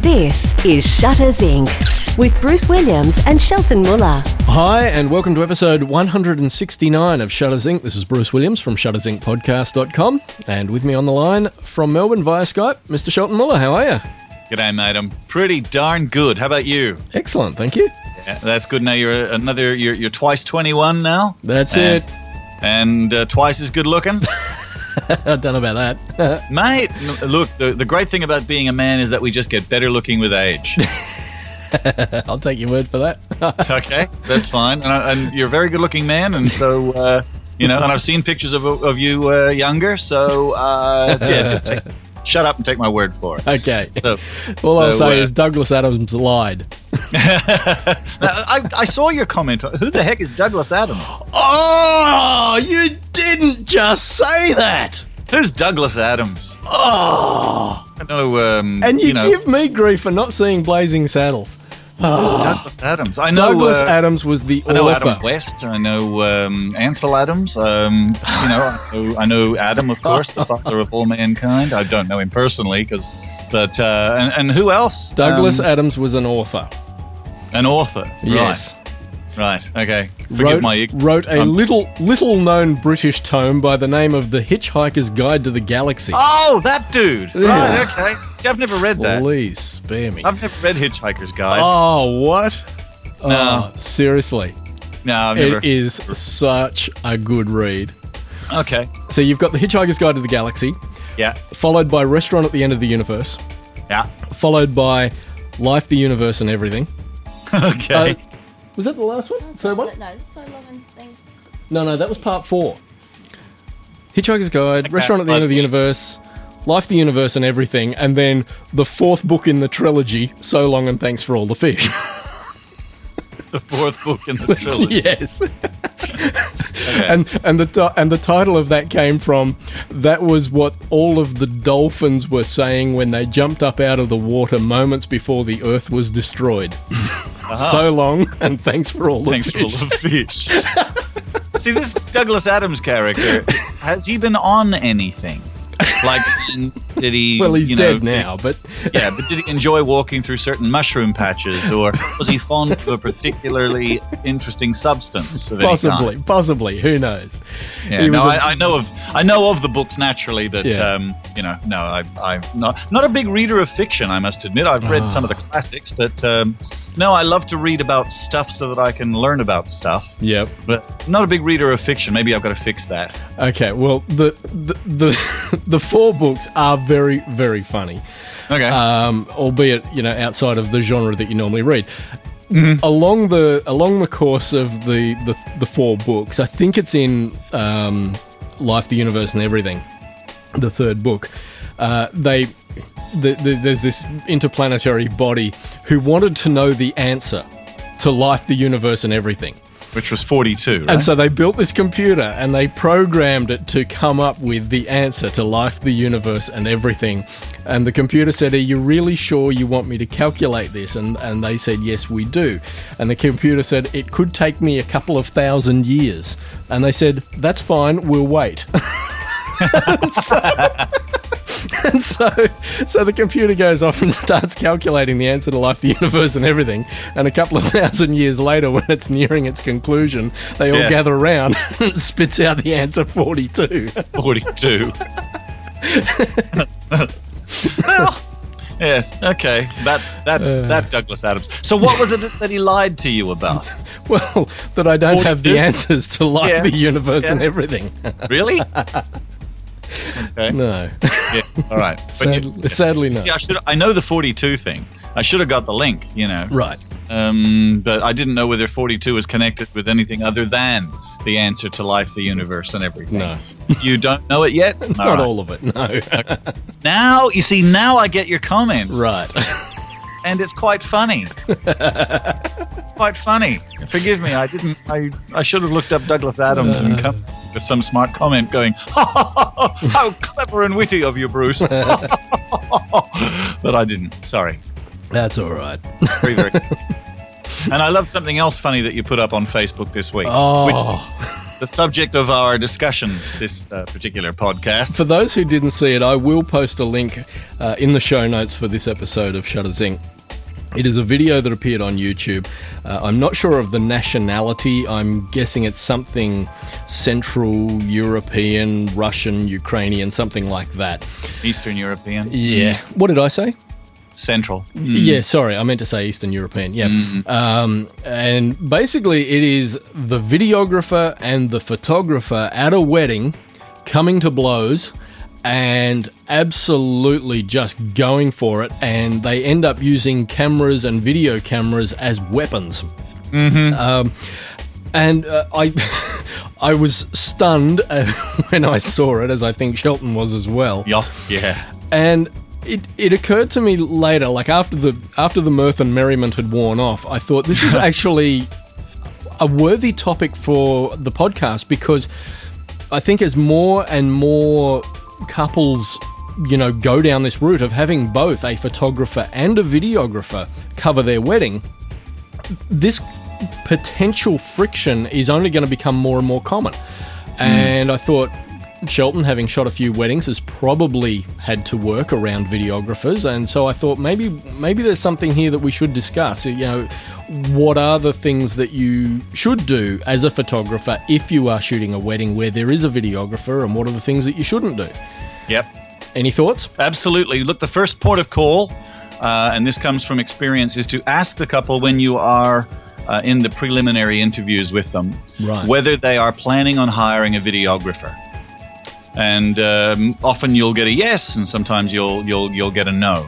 This is Shutters Inc. with Bruce Williams and Shelton Muller. Hi, and welcome to episode 169 of Shutters Inc. This is Bruce Williams from shuttersincpodcast.com, and with me on the line from Melbourne via Skype, Mr. Shelton Muller. How are you? G'day, mate. I'm pretty darn good. How about you? Excellent, thank you. Yeah, that's good. Now you're twice 21 now. That's it. And twice as good looking. I don't know about that. Mate, look, the great thing about being a man is that we just get better looking with age. I'll take your word for that. Okay, that's fine. And you're a very good looking man, and so, and I've seen pictures of you younger, so, shut up and take my word for it. Okay. All I'll say is Douglas Adams lied. I saw your comment. Who the heck is Douglas Adams? Oh, you didn't just say that. Who's Douglas Adams? Oh. I know. And you give me grief for not seeing Blazing Saddles. Douglas Adams. I know. Douglas Adams was the author. I know Adam West. I know Ansel Adams. I know Adam, of course, the father of all mankind. I don't know him personally, but who else? Douglas Adams was an author. An author. Yes. Right. Okay. Forgive my ignorance. Wrote a little known British tome by the name of The Hitchhiker's Guide to the Galaxy. Oh, that dude. Yeah. Right. Okay. See, I've never read that. Please spare me. I've never read Hitchhiker's Guide. Oh, what? No. Oh, seriously. No, I've never. It is such a good read. Okay. So you've got The Hitchhiker's Guide to the Galaxy. Yeah. Followed by Restaurant at the End of the Universe. Yeah. Followed by Life, the Universe, and Everything. Okay. Was that the last one? Third one? No, So Long and Things. No, that was part 4. Hitchhiker's Guide, Restaurant at the End of the Universe, Life, the Universe, and Everything, and then the 4th book in the trilogy, So Long and Thanks for All the Fish. The 4th book in the trilogy. Yes. Okay. And the title of that came from, that was what all of the dolphins were saying when they jumped up out of the water moments before the Earth was destroyed. So long, and thanks for all the fish. Thanks for all the fish. See, this Douglas Adams character, has he been on anything? Like, did he... Well, he's dead now, but... Yeah, but did he enjoy walking through certain mushroom patches, or was he fond of a particularly interesting substance of any kind? Possibly. Who knows? Yeah, I know of the books naturally that, I'm not a big reader of fiction, I must admit. I've read some of the classics, but... No, I love to read about stuff so that I can learn about stuff. Yep. But not a big reader of fiction. Maybe I've got to fix that. Okay, well, the 4 books are very, very funny. Okay. Albeit, outside of the genre that you normally read. Mm-hmm. Along the course of the 4 books, I think it's in Life, the Universe, and Everything, the 3rd book, there's this interplanetary body who wanted to know the answer to life, the universe, and everything. Which was 42, right? And so they built this computer and they programmed it to come up with the answer to life, the universe, and everything. And the computer said, are you really sure you want me to calculate this? And they said, yes, we do. And the computer said, it could take me a couple of 1,000 years. And they said, that's fine, we'll wait. And so the computer goes off and starts calculating the answer to life, the universe, and everything. And a couple of 1,000 years later, when it's nearing its conclusion, they all gather around and it spits out the answer 42. 42. Well, yes, okay. That's Douglas Adams. So what was it that he lied to you about? Well, that I don't have the answers to life, the universe, and everything. Really? Okay. No. Yeah. All right. Sadly, no. Yeah, I know the 42 thing. I should have got the link. Right. But I didn't know whether 42 was connected with anything other than the answer to life, the universe, and everything. No. You don't know it yet? Not all of it. No. Okay. Now I get your comment. Right. And it's quite funny. Quite funny. Forgive me. I should have looked up Douglas Adams and come with some smart comment going, how clever and witty of you, Bruce. But I didn't. Sorry. That's all right. Very, very. And I love something else funny that you put up on Facebook this week. Oh. the subject of our discussion this particular podcast. For those who didn't see it, I will post a link in the show notes for this episode of Shutter Zinc. It is a video that appeared on YouTube. I'm not sure of the nationality. I'm guessing it's something Central European, Russian, Ukrainian, something like that. Eastern European. Yeah. What did I say? Central. Yeah, sorry, I meant to say Eastern European. Yeah. And basically it is the videographer and the photographer at a wedding coming to blows and absolutely just going for it, and they end up using cameras and video cameras as weapons. I was stunned when I saw it, as I think Shelton was as well. Yeah. And it occurred to me later, like after the mirth and merriment had worn off, I thought this is actually a worthy topic for the podcast, because I think as more and more couples, go down this route of having both a photographer and a videographer cover their wedding, this potential friction is only going to become more and more common. And I thought Shelton, having shot a few weddings, has probably had to work around videographers, and so I thought maybe there's something here that we should discuss. What are the things that you should do as a photographer if you are shooting a wedding where there is a videographer, and what are the things that you shouldn't do? Yep. Any thoughts? Absolutely. Look, the first port of call, and this comes from experience, is to ask the couple when you are in the preliminary interviews with them, right, whether they are planning on hiring a videographer. And often you'll get a yes, and sometimes you'll get a no.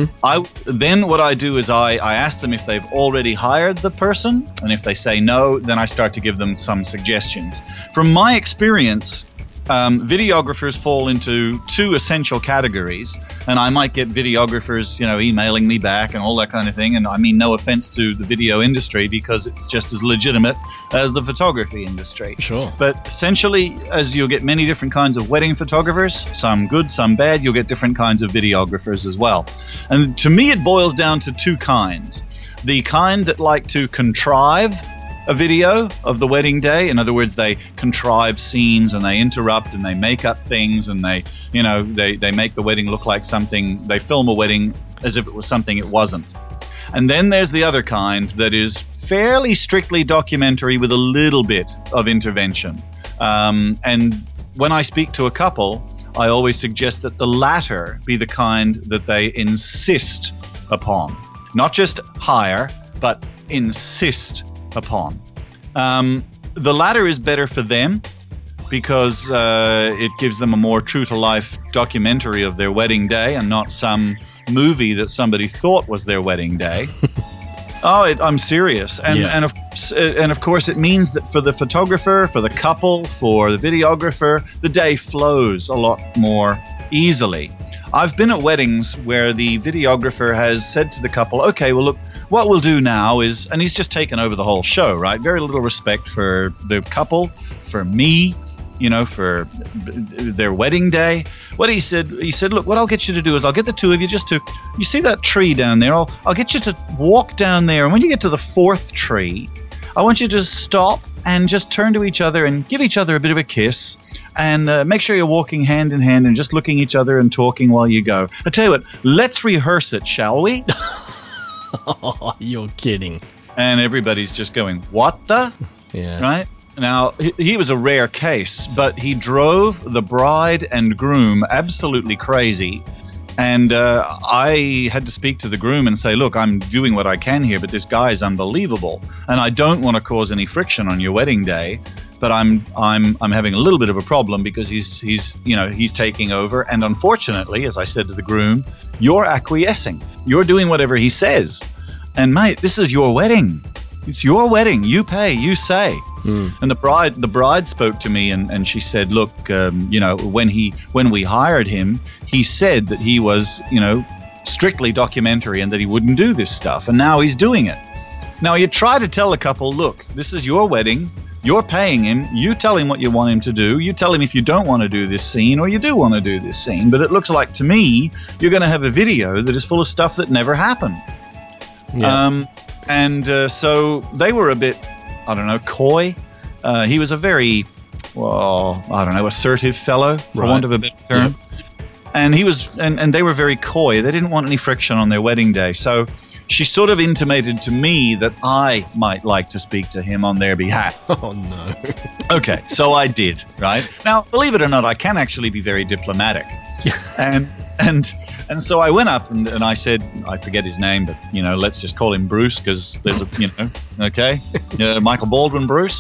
Then what I do is I ask them if they've already hired the person, and if they say no, then I start to give them some suggestions. From my experience, videographers fall into two essential categories, and I might get videographers, emailing me back and all that kind of thing. And I mean, no offense to the video industry, because it's just as legitimate as the photography industry. Sure. But essentially, as you'll get many different kinds of wedding photographers, some good, some bad, you'll get different kinds of videographers as well. And to me, it boils down to two kinds. The kind that like to contrive a video of the wedding day. In other words, they contrive scenes and they interrupt and they make up things, and they make the wedding look like something. They film a wedding as if it was something it wasn't. And then there's the other kind that is fairly strictly documentary with a little bit of intervention. And when I speak to a couple, I always suggest that the latter be the kind that they insist upon. Not just hire, but insist upon. The latter is better for them because it gives them a more true-to-life documentary of their wedding day, and not some movie that somebody thought was their wedding day. I'm serious. And of course it means that for the photographer, for the couple, for the videographer, the day flows a lot more easily. I've been at weddings where the videographer has said to the couple, okay, well, look, what we'll do now is, and he's just taken over the whole show, right? Very little respect for the couple, for me, for their wedding day. What he said, look, what I'll get you to do is I'll get the two of you just to, you see that tree down there? I'll get you to walk down there, and when you get to the fourth tree, I want you to stop and just turn to each other and give each other a bit of a kiss, and make sure you're walking hand in hand and just looking at each other and talking while you go. I tell you what, let's rehearse it, shall we? Oh, you're kidding. And everybody's just going, what the? Yeah. Right? Now, he was a rare case, but he drove the bride and groom absolutely crazy. And I had to speak to the groom and say, look, I'm doing what I can here, but this guy is unbelievable. And I don't want to cause any friction on your wedding day, but I'm having a little bit of a problem because he's taking over. And unfortunately, as I said to the groom, you're acquiescing. You're doing whatever he says. And mate, this is your wedding. It's your wedding. You pay, you say. And the bride spoke to me and she said, look, when we hired him, he said that he was, strictly documentary and that he wouldn't do this stuff. And now he's doing it. Now you try to tell a couple, look, this is your wedding. You're paying him. You tell him what you want him to do. You tell him if you don't want to do this scene or you do want to do this scene. But it looks like to me, you're going to have a video that is full of stuff that never happened. Yeah. So they were a bit, I don't know, coy. He was a very well, I don't know, assertive fellow, for want of a better term. And he was, and they were very coy. They didn't want any friction on their wedding day. So she sort of intimated to me that I might like to speak to him on their behalf. Oh, no. Okay, so I did, right? Now, believe it or not, I can actually be very diplomatic. And so I went up and I said, I forget his name, but, you know, let's just call him Bruce because there's a, you know, okay? Michael Baldwin Bruce.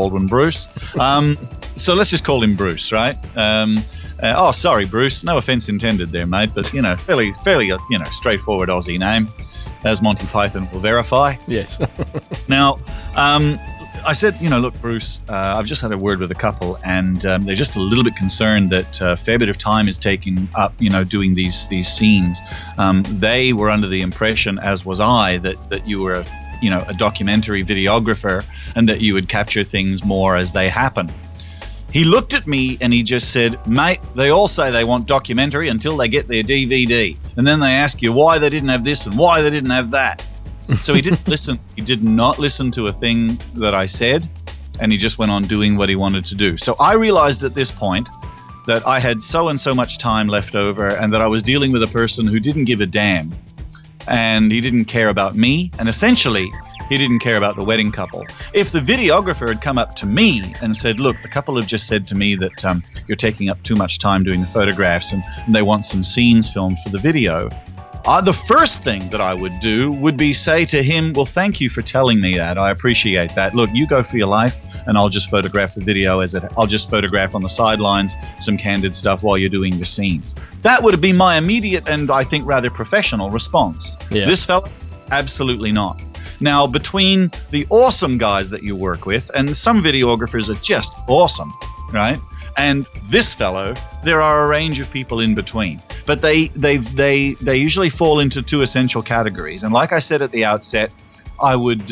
So let's just call him Bruce, right? Oh, sorry, Bruce. No offense intended there, mate, but, you know, fairly, you know, straightforward Aussie name, as Monty Python will verify. Yes. Now, I said, you know, look, Bruce, I've just had a word with a couple, and they're just a little bit concerned that a fair bit of time is taken up, you know, doing these scenes. They were under the impression, as was I, that you were, you know, a documentary videographer and that you would capture things more as they happen. He looked at me and he just said, mate, they all say they want documentary until they get their DVD. And then they ask you why they didn't have this and why they didn't have that. So he didn't listen. He did not listen to a thing that I said, and he just went on doing what he wanted to do. So I realized at this point that I had so and so much time left over and that I was dealing with a person who didn't give a damn. And he didn't care about me, and essentially he didn't care about the wedding couple. If the videographer had come up to me and said, look, the couple have just said to me that you're taking up too much time doing the photographs and they want some scenes filmed for the video, the first thing that I would do would be say to him, well, thank you for telling me that. I appreciate that. Look, you go for your life and I'll just photograph the video I'll just photograph on the sidelines some candid stuff while you're doing your scenes. That would be my immediate and I think rather professional response. Yeah. This fella, absolutely not. Now, between the awesome guys that you work with, and some videographers are just awesome, right? And this fellow, there are a range of people in between. But they usually fall into two essential categories. And like I said at the outset, I would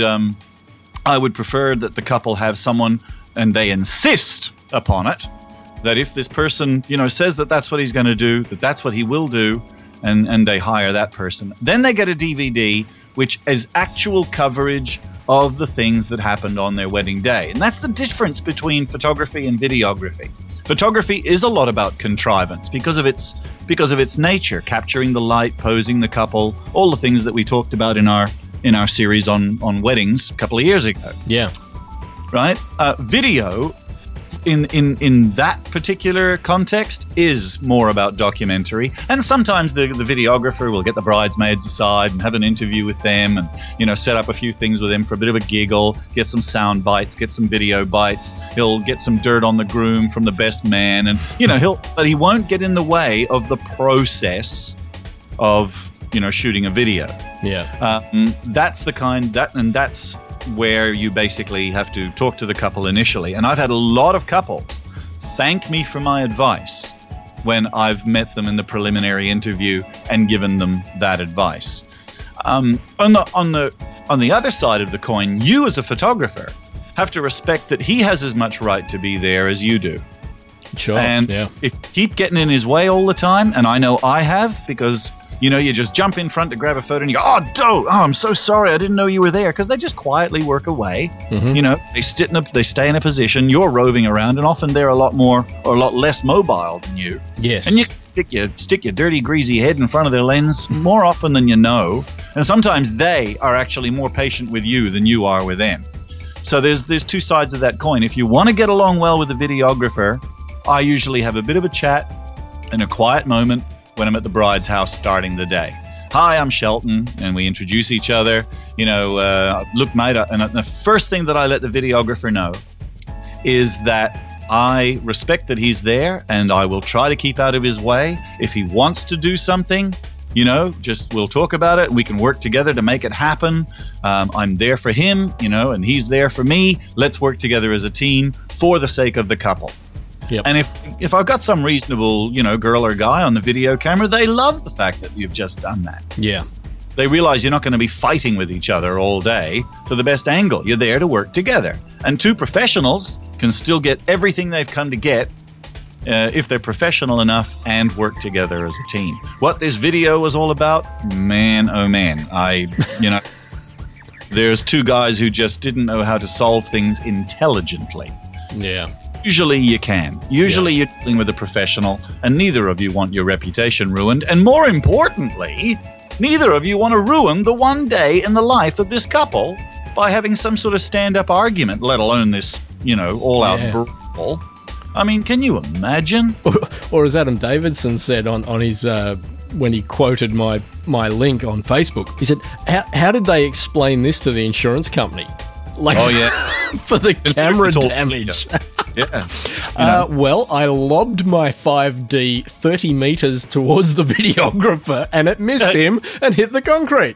prefer that the couple have someone, and they insist upon it, that if this person, you know, says that that's what he's going to do, that that's what he will do, and they hire that person. Then they get a DVD, which is actual coverage of the things that happened on their wedding day. And that's the difference between photography and videography. Photography is a lot about contrivance because of its nature, capturing the light, posing the couple, all the things that we talked about in our series on weddings a couple of years ago. Yeah. Right? Video in that particular context is more about documentary, and sometimes the videographer will get the bridesmaids aside and have an interview with them and, you know, set up a few things with them for a bit of a giggle, get some sound bites, get some video bites. He'll get some dirt on the groom from the best man, and, you know, but he won't get in the way of the process of, you know, shooting a video. Yeah. That's the kind and that's where you basically have to talk to the couple initially. And I've had a lot of couples thank me for my advice when I've met them in the preliminary interview and given them that advice. On the other side of the coin, you as a photographer have to respect that he has as much right to be there as you do. Sure. And yeah. if you keep getting in his way all the time, and I know I have, because, you know, you just jump in front to grab a photo and you go, I'm so sorry, I didn't know you were there, because they just quietly work away. Mm-hmm. You know, they stay in a position, you're roving around, and often they're a lot less mobile than you. Yes. And you stick your dirty, greasy head in front of their lens more often than you know, and sometimes they are actually more patient with you than you are with them. So there's two sides of that coin. If you want to get along well with the videographer, I usually have a bit of a chat in a quiet moment when I'm at the bride's house starting the day. Hi, I'm Shelton, and we introduce each other. You know, look, mate, and the first thing that I let the videographer know is that I respect that he's there, and I will try to keep out of his way. If he wants to do something, you know, just we'll talk about it. We can work together to make it happen. I'm there for him, you know, and he's there for me. Let's work together as a team for the sake of the couple. Yep. And if I've got some reasonable, you know, girl or guy on the video camera, they love the fact that you've just done that. Yeah. They realize you're not going to be fighting with each other all day for the best angle. You're there to work together. And two professionals can still get everything they've come to get if they're professional enough and work together as a team. What this video was all about, man, oh man, there's two guys who just didn't know how to solve things intelligently. Yeah. Usually you can. Usually you're dealing with a professional, and neither of you want your reputation ruined. And more importantly, neither of you want to ruin the one day in the life of this couple by having some sort of stand-up argument, let alone this, all-out brawl. I mean, can you imagine? Or as Adam Davidson said on his when he quoted my link on Facebook, he said, "How did they explain this to the insurance company? Like, for the camera damage." Yeah. Well, I lobbed my 5D 30 meters towards the videographer, and it missed him and hit the concrete.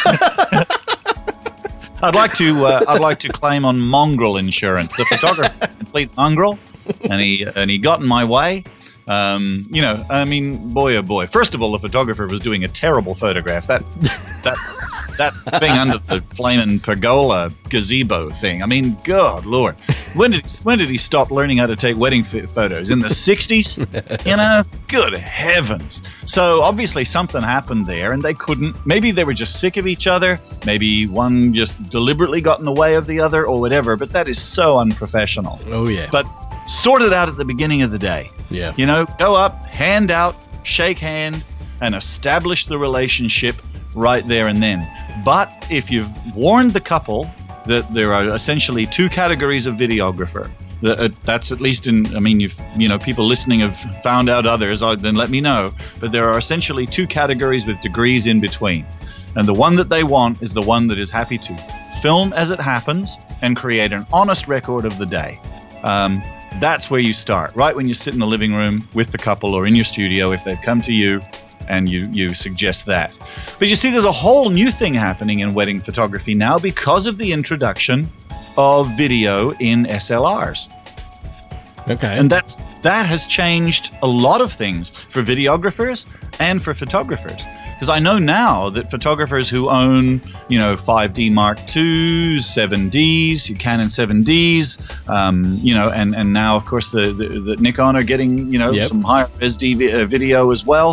I'd like to claim on mongrel insurance. The photographer was a complete mongrel, and he got in my way. I mean, boy oh boy. First of all, the photographer was doing a terrible photograph. That thing under the flaming pergola gazebo thing. I mean, God Lord, when did he stop learning how to take wedding photos? In the 60s? Good heavens. So obviously something happened there, and they couldn't. Maybe they were just sick of each other. Maybe one just deliberately got in the way of the other, or whatever. But that is so unprofessional. Oh yeah. But sort it out at the beginning of the day. Yeah. Go up, hand out, shake hand, and establish the relationship right there and then. But if you've warned the couple that there are essentially two categories of videographer, that's at least people listening have found out others, then let me know. But there are essentially two categories with degrees in between. And the one that they want is the one that is happy to film as it happens and create an honest record of the day. That's where you start, right when you sit in the living room with the couple or in your studio if they've come to you and you suggest that. But you see, there's a whole new thing happening in wedding photography now because of the introduction of video in SLRs. Okay. And that has changed a lot of things for videographers and for photographers. Because I know now that photographers who own, 5D Mark IIs, 7Ds, Canon 7Ds, and now, of course, the Nikon are getting, some higher res video as well.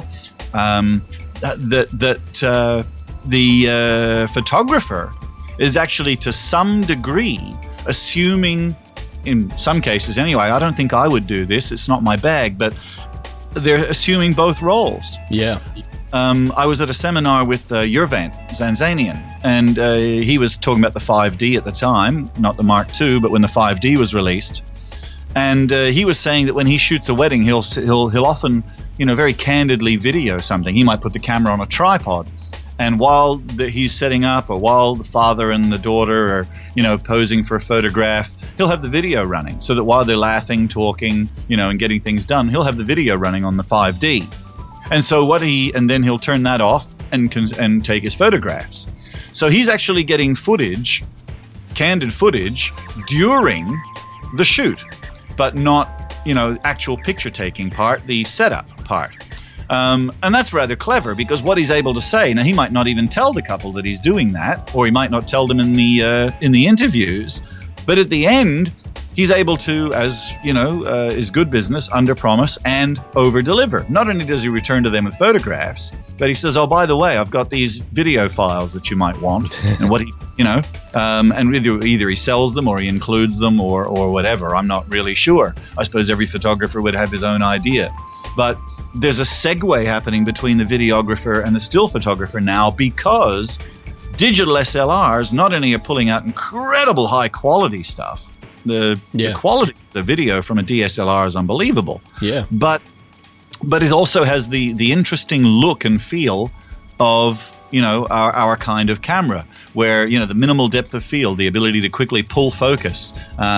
The photographer is actually, to some degree, assuming, in some cases anyway, I don't think I would do this, it's not my bag, but they're assuming both roles. Yeah. I was at a seminar with Yervant Zanzanian, and he was talking about the 5D at the time, not the Mark II, but when the 5D was released. And he was saying that when he shoots a wedding, he'll often, very candidly video something. He might put the camera on a tripod, and while he's setting up, or while the father and the daughter are, posing for a photograph, he'll have the video running, so that while they're laughing, talking, and getting things done, he'll have the video running on the 5D. And so then he'll turn that off and take his photographs. So he's actually getting footage, candid footage, during the shoot, but not, actual picture taking part, the setup part. And that's rather clever, because what he's able to say, now he might not even tell the couple that he's doing that, or he might not tell them in the interviews, but at the end, he's able to, as is good business, under-promise and over-deliver. Not only does he return to them with photographs, but he says, "Oh, by the way, I've got these video files that you might want," and what and either he sells them or he includes them or whatever. I'm not really sure. I suppose every photographer would have his own idea, but there's a segue happening between the videographer and the still photographer now, because digital SLRs not only are pulling out incredible high-quality stuff. The quality of the video from a DSLR is unbelievable. Yeah. But it also has the interesting look and feel of, our kind of camera, where, the minimal depth of field, the ability to quickly pull focus,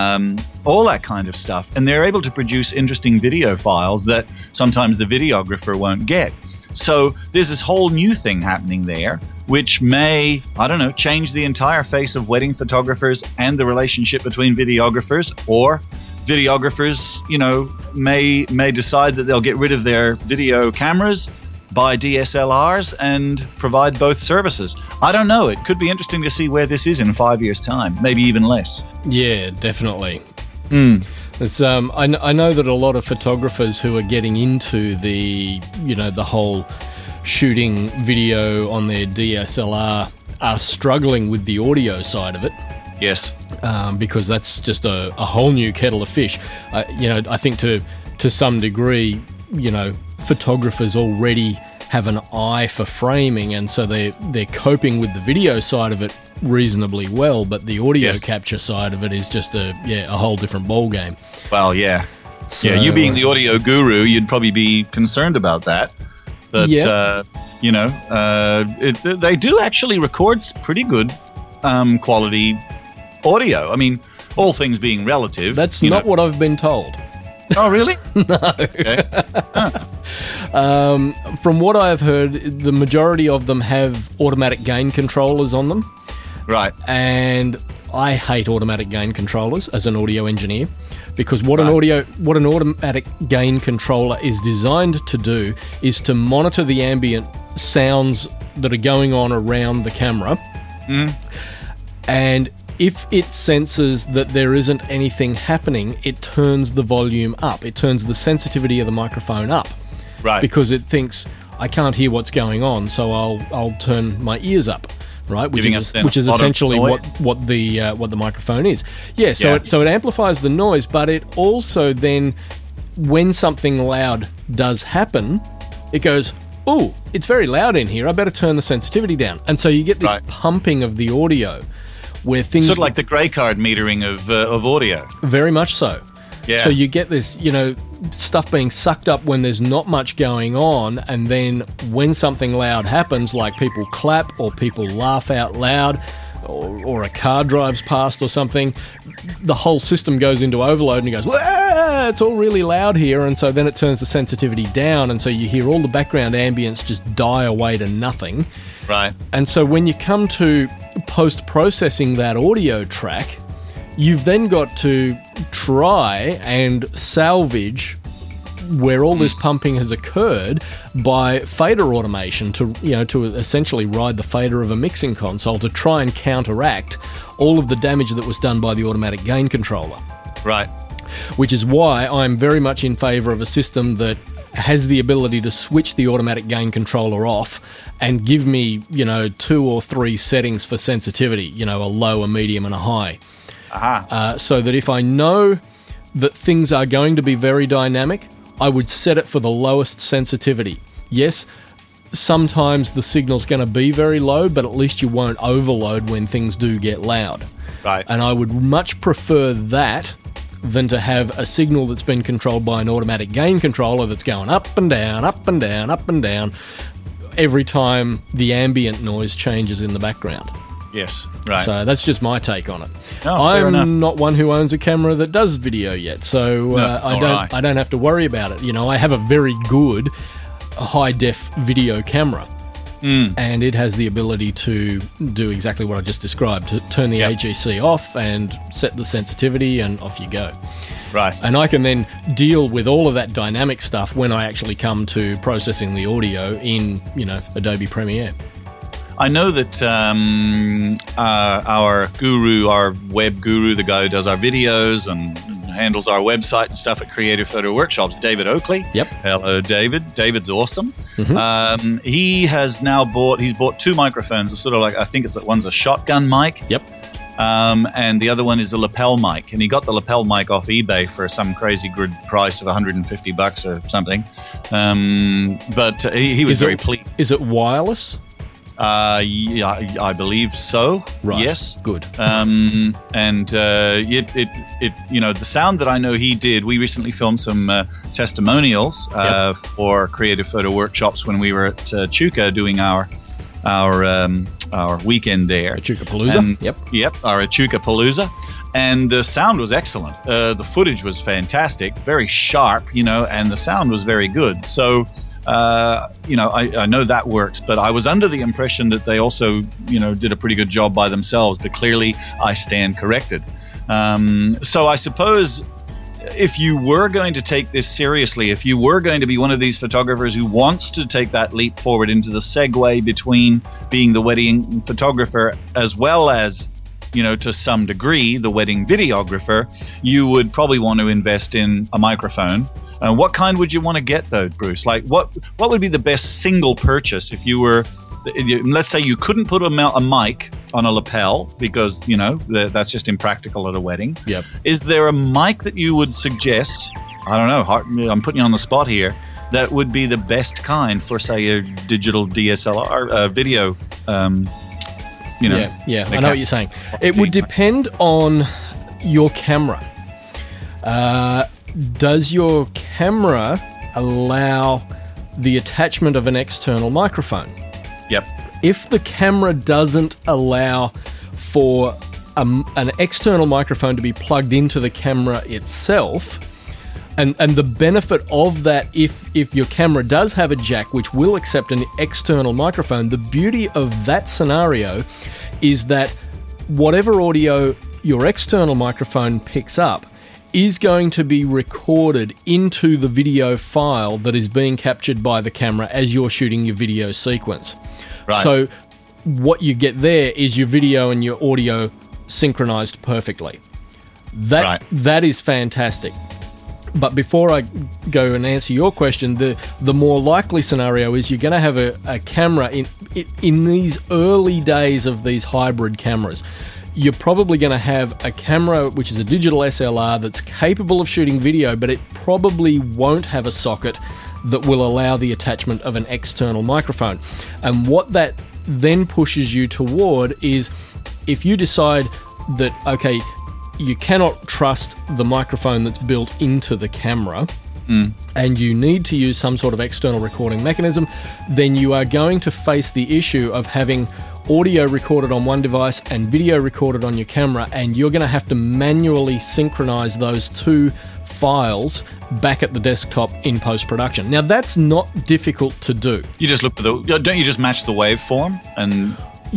all that kind of stuff. And they're able to produce interesting video files that sometimes the videographer won't get. So there's this whole new thing happening there, which may, change the entire face of wedding photographers and the relationship between videographers, or videographers, may decide that they'll get rid of their video cameras, buy DSLRs, and provide both services. I don't know. It could be interesting to see where this is in 5 years' time, maybe even less. Yeah, definitely. It's, I know that a lot of photographers who are getting into the whole shooting video on their DSLR are struggling with the audio side of it. Yes. Because that's just a whole new kettle of fish. I think to some degree, photographers already have an eye for framing, and so they're coping with the video side of it reasonably well, but the audio capture side of it is just a whole different ball game. Well, yeah. So, you being the audio guru, you'd probably be concerned about that. But, they do actually record pretty good quality audio. I mean, all things being relative. That's not what I've been told. Oh, really? No. Okay. From what I've heard, the majority of them have automatic gain controllers on them. Right. And I hate automatic gain controllers as an audio engineer, because what an automatic gain controller is designed to do is to monitor the ambient sounds that are going on around the camera. Mm. And if it senses that there isn't anything happening, it turns the volume up. It turns the sensitivity of the microphone up. Right. Because it thinks, I can't hear what's going on, so I'll turn my ears up. Right, which is essentially what the microphone is. Yeah, so it amplifies the noise, but it also then, when something loud does happen, it goes, "Ooh, it's very loud in here. I better turn the sensitivity down." And so you get this pumping of the audio, where things sort of like the grey card metering of audio. Very much so. Yeah. So you get this, stuff being sucked up when there's not much going on, and then when something loud happens, like people clap or people laugh out loud, or a car drives past or something, the whole system goes into overload and it goes, "Wah, it's all really loud here," and so then it turns the sensitivity down, and so you hear all the background ambience just die away to nothing. Right. And so when you come to post-processing that audio track, you've then got to try and salvage where all this pumping has occurred by fader automation to essentially ride the fader of a mixing console to try and counteract all of the damage that was done by the automatic gain controller. Right. Which is why I'm very much in favor of a system that has the ability to switch the automatic gain controller off and give me, 2 or 3 settings for sensitivity, a low, a medium, and a high. So that if I know that things are going to be very dynamic, I would set it for the lowest sensitivity. Yes, sometimes the signal's going to be very low, but at least you won't overload when things do get loud. Right. And I would much prefer that than to have a signal that's been controlled by an automatic gain controller that's going up and down, up and down, up and down every time the ambient noise changes in the background. Yes, right. So that's just my take on it. Oh, I'm not one who owns a camera that does video yet, so I don't have to worry about it. I have a very good high-def video camera, and it has the ability to do exactly what I just described, to turn the AGC off and set the sensitivity, and off you go. Right. And I can then deal with all of that dynamic stuff when I actually come to processing the audio in, Adobe Premiere. I know that our web guru, the guy who does our videos and handles our website and stuff at Creative Photo Workshops, David Oakley. Yep. Hello, David. David's awesome. Mm-hmm. He's bought 2 microphones. It's sort of like, I think one's a shotgun mic. Yep. And the other one is a lapel mic. And he got the lapel mic off eBay for some crazy good price of $150 or something. But he was very pleased. Is it wireless? I believe so. Right. Yes. Good. The sound that I know he did, we recently filmed some testimonials for Creative Photo Workshops when we were at Echuca doing our weekend there. Echuca-palooza. Yep. Our Echuca-palooza. And the sound was excellent. The footage was fantastic, very sharp, and the sound was very good. So, I know that works, but I was under the impression that they also, did a pretty good job by themselves, but clearly I stand corrected. So I suppose if you were going to take this seriously, if you were going to be one of these photographers who wants to take that leap forward into the segue between being the wedding photographer as well as, to some degree, the wedding videographer, you would probably want to invest in a microphone. What kind would you want to get, though, Bruce? Like, what would be the best single purchase if you were, let's say you couldn't put a mic on a lapel because, that's just impractical at a wedding. Yep. Is there a mic that you would suggest? I don't know. I'm putting you on the spot here. That would be the best kind for, say, a digital DSLR video. Yeah. I know what you're saying. It would depend on your camera. Does your camera allow the attachment of an external microphone? Yep. If the camera doesn't allow for an external microphone to be plugged into the camera itself, and the benefit of that, if your camera does have a jack which will accept an external microphone, the beauty of that scenario is that whatever audio your external microphone picks up is going to be recorded into the video file that is being captured by the camera as you're shooting your video sequence. Right. So what you get there is your video and your audio synchronized perfectly. That is fantastic. But before I go and answer your question, the more likely scenario is you're going to have a camera in these early days of these hybrid cameras. You're probably going to have a camera which is a digital SLR that's capable of shooting video, but it probably won't have a socket that will allow the attachment of an external microphone. And what that then pushes you toward is if you decide that, okay, you cannot trust the microphone that's built into the camera, and you need to use some sort of external recording mechanism, then you are going to face the issue of having audio recorded on one device and video recorded on your camera, and you're going to have to manually synchronize those two files back at the desktop in post-production. Now, that's not difficult to do. You just look for don't you just match the waveform and...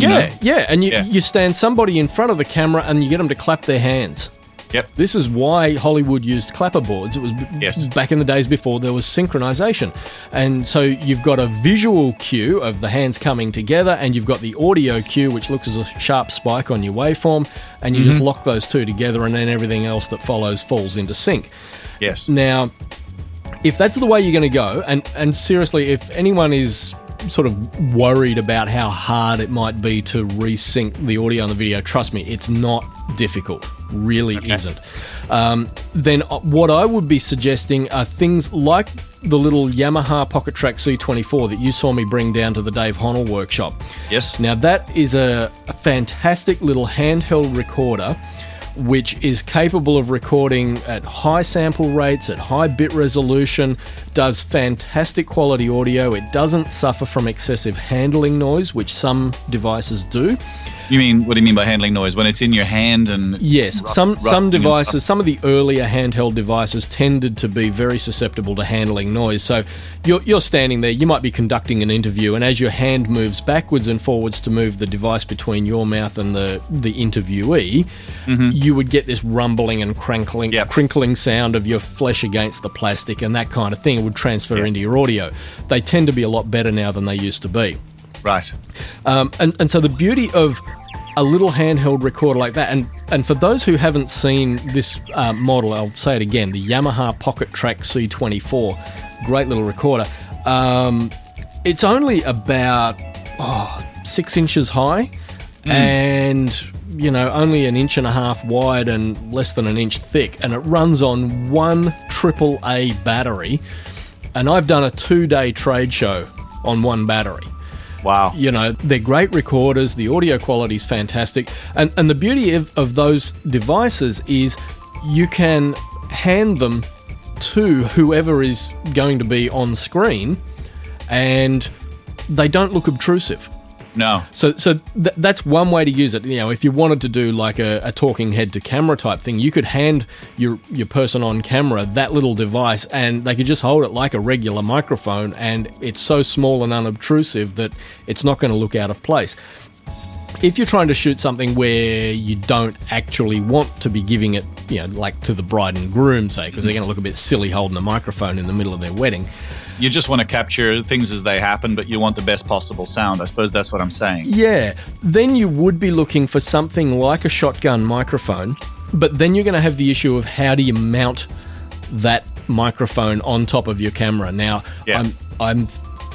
You stand somebody in front of the camera and you get them to clap their hands. Yep. This is why Hollywood used clapperboards. It was back in the days before there was synchronization. And so you've got a visual cue of the hands coming together, and you've got the audio cue, which looks as a sharp spike on your waveform, and you just lock those two together, and then everything else that follows falls into sync. Yes. Now, if that's the way you're going to go, and seriously, if anyone is sort of worried about how hard it might be to resync the audio and the video, trust me, it's not difficult. Really isn't. Then what I would be suggesting are things like the little Yamaha Pocket Track C24 that you saw me bring down to the Dave Honnell workshop. Yes. Now that is a fantastic little handheld recorder which is capable of recording at high sample rates, at high bit resolution, does fantastic quality audio. It doesn't suffer from excessive handling noise, which some devices do. What do you mean by handling noise? When it's in your hand and... Yes, some devices, some of the earlier handheld devices tended to be very susceptible to handling noise. So you're standing there, you might be conducting an interview, and as your hand moves backwards and forwards to move the device between your mouth and the interviewee, you would get this rumbling and crinkling sound of your flesh against the plastic, and that kind of thing. It would transfer into your audio. They tend to be a lot better now than they used to be. Right. And so the beauty of a little handheld recorder like that, and for those who haven't seen this model, I'll say it again, the Yamaha Pocket Track C24, great little recorder. It's only about 6 inches high and only 1.5 inches wide and less than an inch thick, and it runs on one AAA battery, and I've done a 2-day trade show on one battery. Wow. They're great recorders, the audio quality is fantastic, and the beauty of those devices is you can hand them to whoever is going to be on screen, and they don't look obtrusive. No. So that's one way to use it. If you wanted to do like a talking head to camera type thing, you could hand your person on camera that little device, and they could just hold it like a regular microphone, and it's so small and unobtrusive that it's not going to look out of place. If you're trying to shoot something where you don't actually want to be giving it, like to the bride and groom, say, because they're going to look a bit silly holding a microphone in the middle of their wedding. You just want to capture things as they happen, but you want the best possible sound. I suppose that's what I'm saying. Yeah. Then you would be looking for something like a shotgun microphone, but then you're going to have the issue of how do you mount that microphone on top of your camera. Now, I'm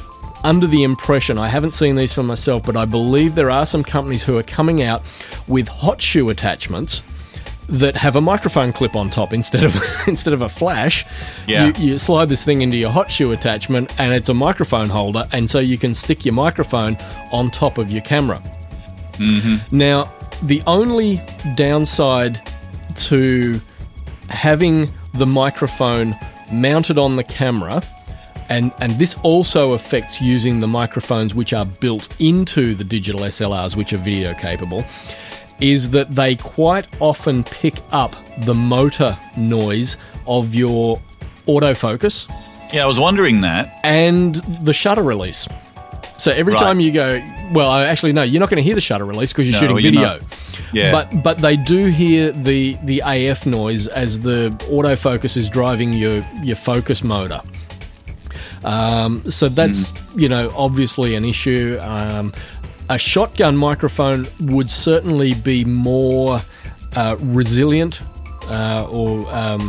under the impression, I haven't seen these for myself, but I believe there are some companies who are coming out with hot shoe attachments that have a microphone clip on top instead of a flash. Yeah. You slide this thing into your hot shoe attachment, and it's a microphone holder, and so you can stick your microphone on top of your camera. Mm-hmm. Now, the only downside to having the microphone mounted on the camera, and this also affects using the microphones which are built into the digital SLRs, which are video capable, is that they quite often pick up the motor noise of your autofocus. Yeah, I was wondering that. And the shutter release. So every time you go, well, actually, no, you're not going to hear the shutter release because you're shooting video. Not. Yeah. But they do hear the AF noise as the autofocus is driving your focus motor. So that's, obviously an issue. A shotgun microphone would certainly be more resilient, or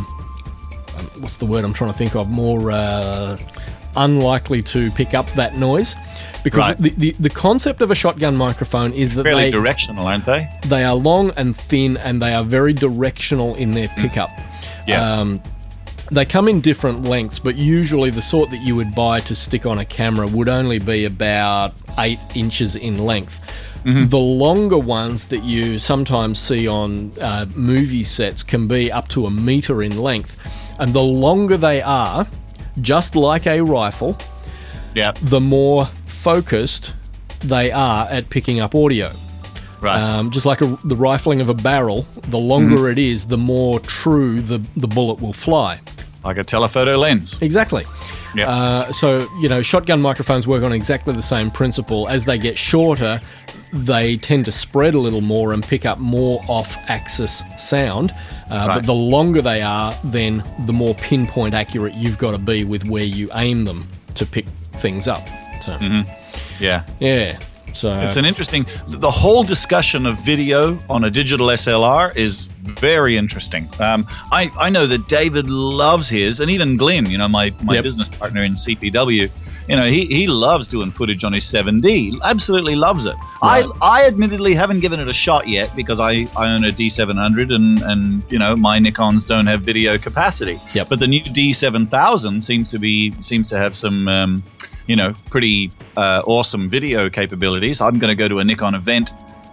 what's the word I'm trying to think of? More unlikely to pick up that noise, because the concept of a shotgun microphone is that fairly directional, aren't they? They are long and thin, and they are very directional in their pickup. Yeah. They come in different lengths, but usually the sort that you would buy to stick on a camera would only be about 8 inches in length. Mm-hmm. The longer ones that you sometimes see on movie sets can be up to 1 meter in length. And the longer they are, just like a rifle, the more focused they are at picking up audio. Right. Just like the rifling of a barrel, the longer it is, the more true the bullet will fly. Like a telephoto lens. Exactly. Yeah. So, shotgun microphones work on exactly the same principle. As they get shorter, they tend to spread a little more and pick up more off-axis sound. But the longer they are, then the more pinpoint accurate you've got to be with where you aim them to pick things up. So, Yeah. So it's an interesting. The whole discussion of video on a digital SLR is very interesting. I know that David loves his, and even Glenn, my business partner in CPW, he loves doing footage on his 7D. Absolutely loves it. Right. I admittedly haven't given it a shot yet because I own a D700 and my Nikons don't have video capacity. Yep. But the new D7000 seems to have some pretty awesome video capabilities. I'm going to go to a Nikon event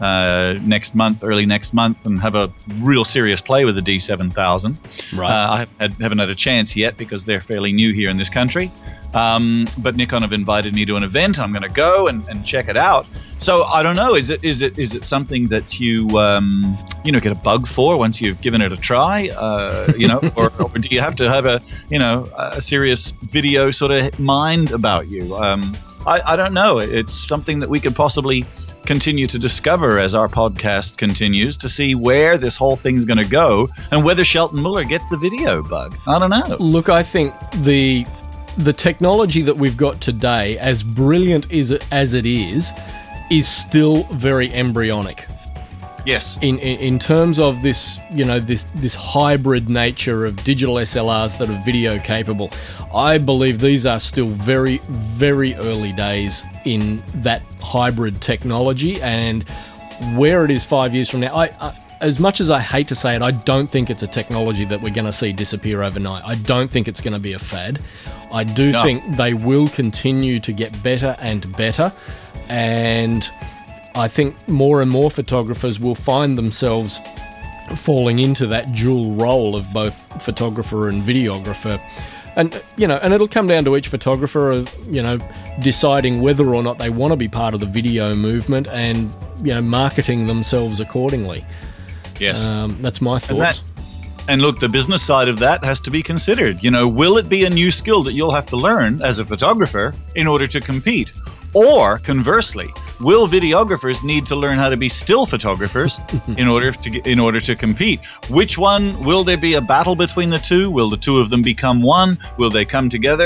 early next month, and have a real serious play with the D7000. Right. I haven't had a chance yet because they're fairly new here in this country. But Nikon have invited me to an event. I'm going to go and check it out. So I don't know. Is it something that you get a bug for once you've given it a try? Or do you have to have a serious video sort of mind about you? I don't know. It's something that we could possibly continue to discover as our podcast continues, to see where this whole thing's going to go and whether Shelton Muller gets the video bug. I don't know. Look, I think the technology that we've got today, as brilliant as it is still very embryonic. Yes. In terms of this, this hybrid nature of digital SLRs that are video capable, I believe these are still very, very early days in that hybrid technology. And where it is 5 years from now, I as much as I hate to say it, I don't think it's a technology that we're going to see disappear overnight. I don't think it's going to be a fad. I do think they will continue to get better and better. And I think more and more photographers will find themselves falling into that dual role of both photographer and videographer. And, and it'll come down to each photographer, deciding whether or not they want to be part of the video movement and, marketing themselves accordingly. Yes. That's my thoughts. And look, the business side of that has to be considered. Will it be a new skill that you'll have to learn as a photographer in order to compete? Or conversely, will videographers need to learn how to be still photographers in order to compete? Which one? Will there be a battle between the two? Will the two of them become one? Will they come together?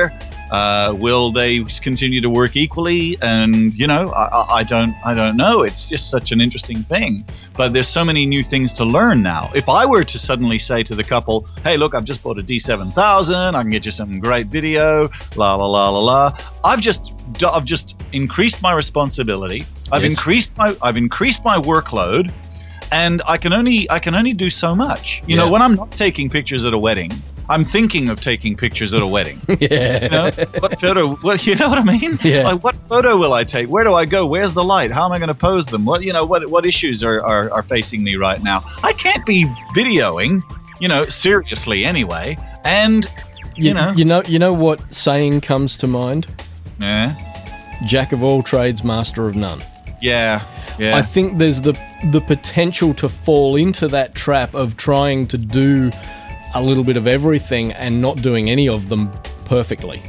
Will they continue to work equally? And I don't know. It's just such an interesting thing. But there's so many new things to learn now. If I were to suddenly say to the couple, "Hey, look, I've just bought a D7000. I can get you some great video. La la la la la." I've just increased my responsibility. I've increased my workload, and I can only do so much. You know, when I'm not taking pictures at a wedding, I'm thinking of taking pictures at a wedding. Yeah. What photo? You know what I mean? Yeah. Like, what photo will I take? Where do I go? Where's the light? How am I going to pose them? What issues are facing me right now? I can't be videoing, seriously anyway. And you know what saying comes to mind? Yeah. Jack of all trades, master of none. Yeah. Yeah. I think there's the potential to fall into that trap of trying to do a little bit of everything and not doing any of them perfectly.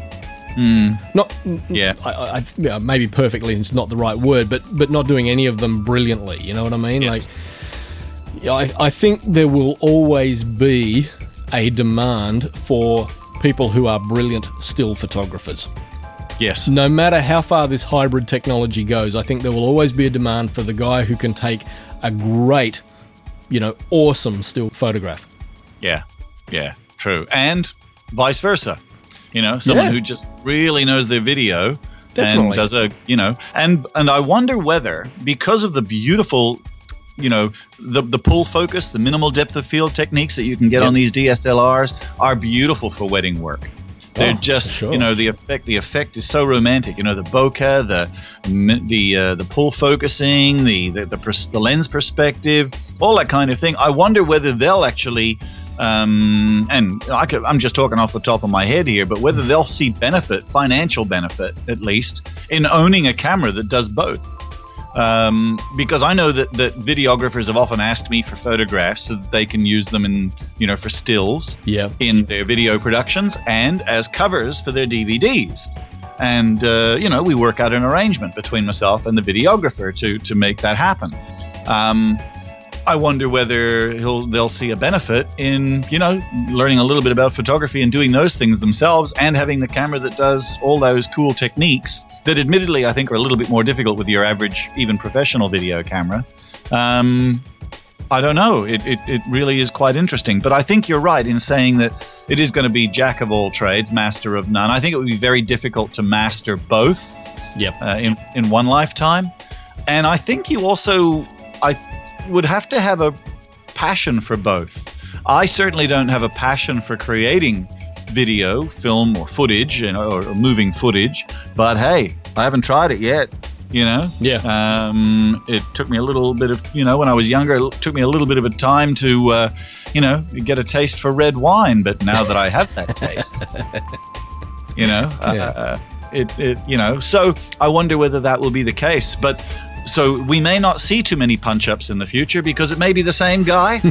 Maybe perfectly is not the right word, but not doing any of them brilliantly. You know what I mean? Yes. Like, I think there will always be a demand for people who are brilliant still photographers. Yes. No matter how far this hybrid technology goes, I think there will always be a demand for the guy who can take a great, awesome still photograph. Yeah. Yeah, true. And vice versa. Someone who just really knows their video. Definitely. And does and I wonder whether, because of the beautiful, the pull focus, the minimal depth of field techniques that you can get on these DSLRs are beautiful for wedding work. They're just, sure. The effect is so romantic. The bokeh, the pull focusing, the lens perspective, all that kind of thing. I wonder whether they'll actually, and I'm just talking off the top of my head here, but whether they'll see benefit, financial benefit at least, in owning a camera that does both. Because I know that videographers have often asked me for photographs so that they can use them in, for stills in their video productions and as covers for their DVDs. And, we work out an arrangement between myself and the videographer to make that happen. I wonder whether they'll see a benefit in, learning a little bit about photography and doing those things themselves and having the camera that does all those cool techniques that admittedly I think are a little bit more difficult with your average, even professional video camera. I don't know. It really is quite interesting. But I think you're right in saying that it is going to be jack of all trades, master of none. I think it would be very difficult to master both in one lifetime. And I think you also... would have to have a passion for both. I certainly don't have a passion for creating video, film, or footage, or moving footage. But hey, I haven't tried it yet. Yeah. It took me a little bit of, when I was younger, it took me a little bit of a time to, get a taste for red wine. But now that I have that taste, so I wonder whether that will be the case. But. So we may not see too many punch-ups in the future because it may be the same guy,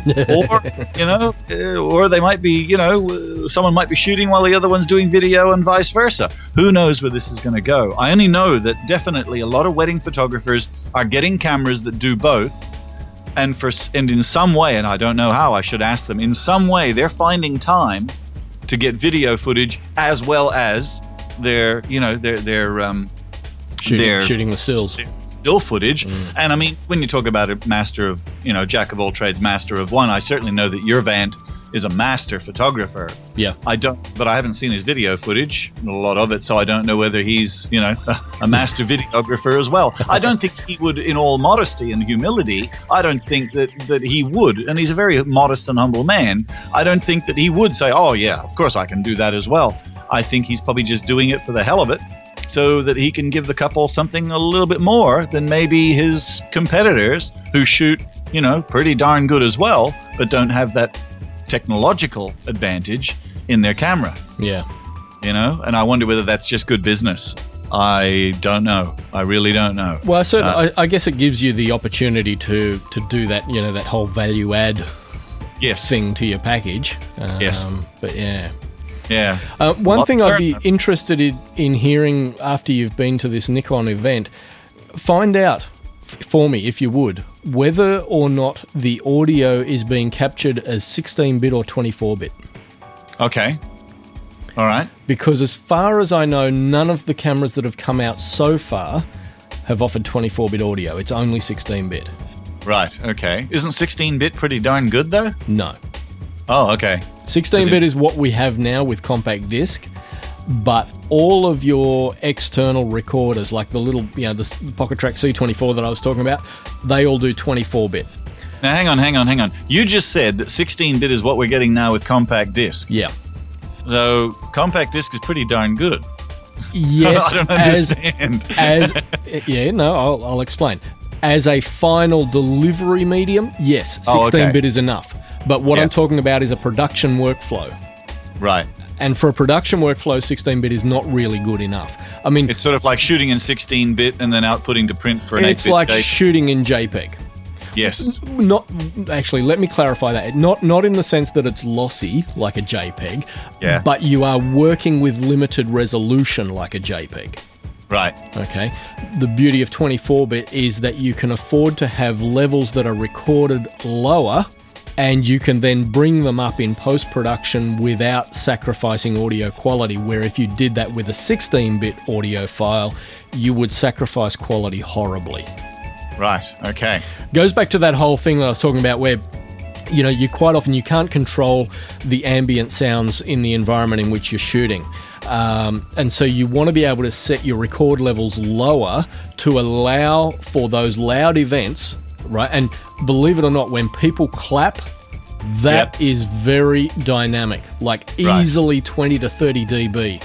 or they might be, someone might be shooting while the other one's doing video and vice versa. Who knows where this is going to go? I only know that definitely a lot of wedding photographers are getting cameras that do both, and in some way, and I don't know how, I should ask them, in some way they're finding time to get video footage as well as their shooting the stills. Still footage. And I mean, when you talk about a master of, jack of all trades, master of one, I certainly know that Yervant is a master photographer. Yeah. But I haven't seen his video footage, a lot of it, so I don't know whether he's, a master videographer as well. I don't think he would, in all modesty and humility, I don't think that he would, and he's a very modest and humble man, I don't think that he would say, oh yeah, of course I can do that as well. I think he's probably just doing it for the hell of it, so that he can give the couple something a little bit more than maybe his competitors who shoot, pretty darn good as well, but don't have that technological advantage in their camera. Yeah. And I wonder whether that's just good business. I don't know. I really don't know. Well, certainly, I guess it gives you the opportunity to do that, that whole value add thing to your package. Yes. But yeah. Yeah. One thing I'd be interested in hearing after you've been to this Nikon event, find out for me, if you would, whether or not the audio is being captured as 16-bit or 24-bit. Okay. All right. Because as far as I know, none of the cameras that have come out so far have offered 24-bit audio. It's only 16-bit. Right, okay. Isn't 16-bit pretty darn good, though? No. Oh, okay. 16-bit is what we have now with compact disc, but all of your external recorders, like the little, the Pocket Track C24 that I was talking about, they all do 24-bit. Now, hang on. You just said that 16-bit is what we're getting now with compact disc. Yeah. So, compact disc is pretty darn good. Yes. I don't understand. I'll explain. As a final delivery medium, yes, 16-bit is enough. But what I'm talking about is a production workflow. Right. And for a production workflow, 16-bit is not really good enough. I mean, it's sort of like shooting in 16-bit and then outputting to print for an 8-bit. It's like shooting in JPEG. Yes. Not actually. Let me clarify that. Not in the sense that it's lossy like a JPEG. Yeah. But you are working with limited resolution like a JPEG. Right. Okay. The beauty of 24-bit is that you can afford to have levels that are recorded lower, and you can then bring them up in post-production without sacrificing audio quality, where if you did that with a 16-bit audio file, you would sacrifice quality horribly. Right, okay. Goes back to that whole thing that I was talking about where, you quite often you can't control the ambient sounds in the environment in which you're shooting. And so you want to be able to set your record levels lower to allow for those loud events, right? And believe it or not, when people clap, that is very dynamic, like easily 20 to 30 dB.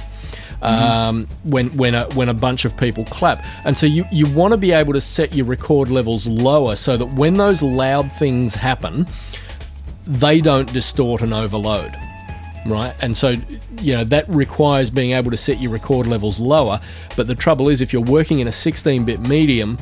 When a bunch of people clap. And so you want to be able to set your record levels lower so that when those loud things happen, they don't distort and overload, right? And so, that requires being able to set your record levels lower. But the trouble is, if you're working in a 16-bit medium,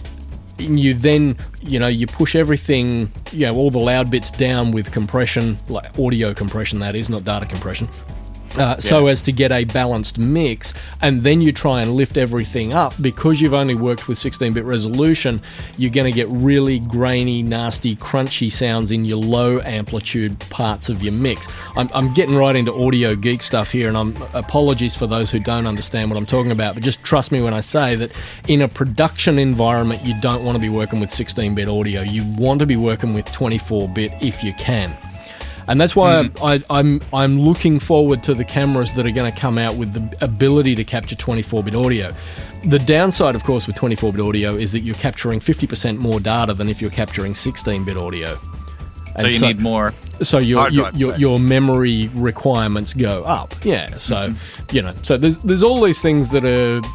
you then, you push everything, all the loud bits down with compression, like audio compression, that is, not data compression. So as to get a balanced mix, and then you try and lift everything up. Because you've only worked with 16-bit resolution, you're going to get really grainy, nasty, crunchy sounds in your low amplitude parts of your mix. I'm getting right into audio geek stuff here, and apologies for those who don't understand what I'm talking about, but just trust me when I say that in a production environment, you don't want to be working with 16-bit audio. You want to be working with 24-bit if you can. And that's why I'm looking forward to the cameras that are going to come out with the ability to capture 24-bit audio. The downside, of course, with 24-bit audio is that you're capturing 50% more data than if you're capturing 16-bit audio. And so you need more. So your memory requirements go up. Yeah. So so there's all these things that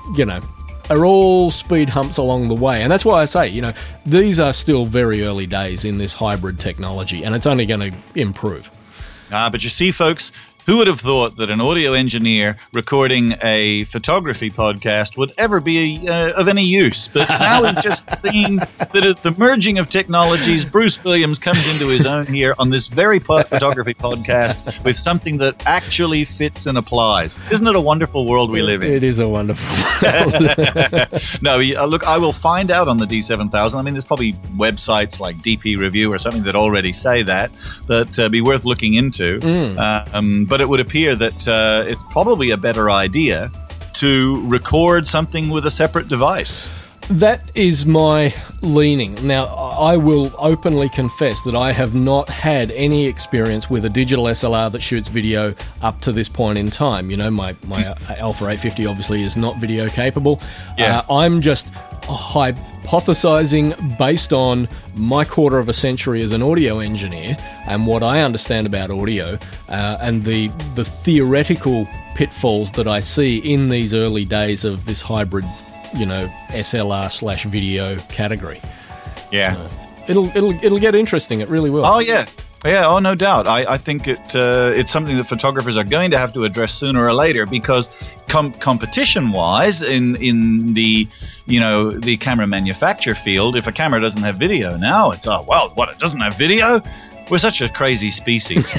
are all speed humps along the way. And that's why I say, these are still very early days in this hybrid technology, and it's only going to improve. But you see, folks, who would have thought that an audio engineer recording a photography podcast would ever be of any use? But now we've just seen that at the merging of technologies, Bruce Williams comes into his own here on this very photography podcast with something that actually fits and applies. Isn't it a wonderful world we live in? It is a wonderful world. No, look, I will find out on the D7000. I mean, there's probably websites like DP Review or something that already say that be worth looking into. But it would appear that it's probably a better idea to record something with a separate device. That is my leaning. Now, I will openly confess that I have not had any experience with a digital SLR that shoots video up to this point in time. My Alpha 850 obviously is not video capable. Yeah. I'm just hypothesizing based on my quarter of a century as an audio engineer and what I understand about audio and the theoretical pitfalls that I see in these early days of this hybrid SLR/video category. Yeah. So it'll get interesting. It really will. Oh yeah. Yeah, oh, no doubt. I think it's something that photographers are going to have to address sooner or later, because competition-wise, in the the camera manufacture field, if a camera doesn't have video now, it's it doesn't have video? We're such a crazy species,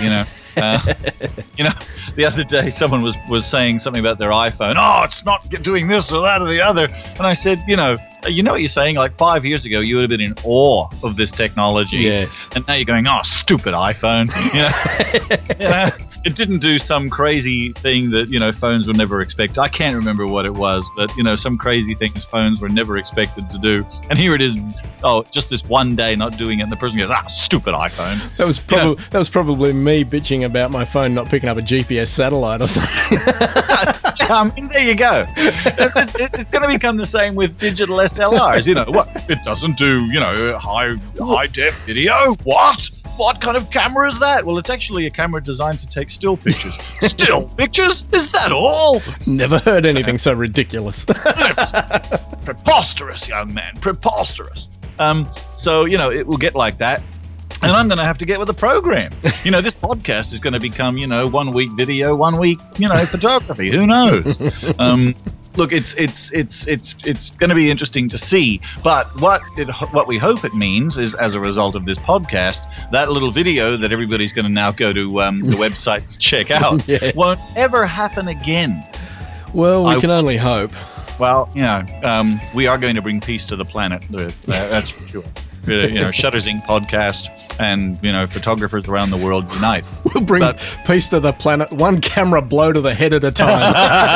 The other day someone was saying something about their iPhone. Oh, it's not doing this or that or the other. And I said, you know what you're saying? Like 5 years ago, you would have been in awe of this technology. Yes. And now you're going, oh, stupid iPhone. It didn't do some crazy thing that, phones were never expected. I can't remember what it was, but, some crazy things phones were never expected to do. And here it is, just this one day not doing it, and the person goes, stupid iPhone. That was probably me bitching about my phone not picking up a GPS satellite or something. I mean, there you go. It's going to become the same with digital SLRs. What? It doesn't do, high def video. What kind of camera is that? Well, it's actually a camera designed to take still pictures. Still pictures? Is that all? Never heard anything so ridiculous. Preposterous, young man. Preposterous. So, it will get like that. And I'm going to have to get with the program. This podcast is going to become, 1 week video, 1 week, photography. Who knows? Look, it's going to be interesting to see. But what we hope it means is, as a result of this podcast, that little video that everybody's going to now go to the website to check out won't ever happen again. Well, we can only hope. Well, we are going to bring peace to the planet. That's for sure. Shutters Inc. podcast and, photographers around the world unite. We'll bring peace to the planet, one camera blow to the head at a time.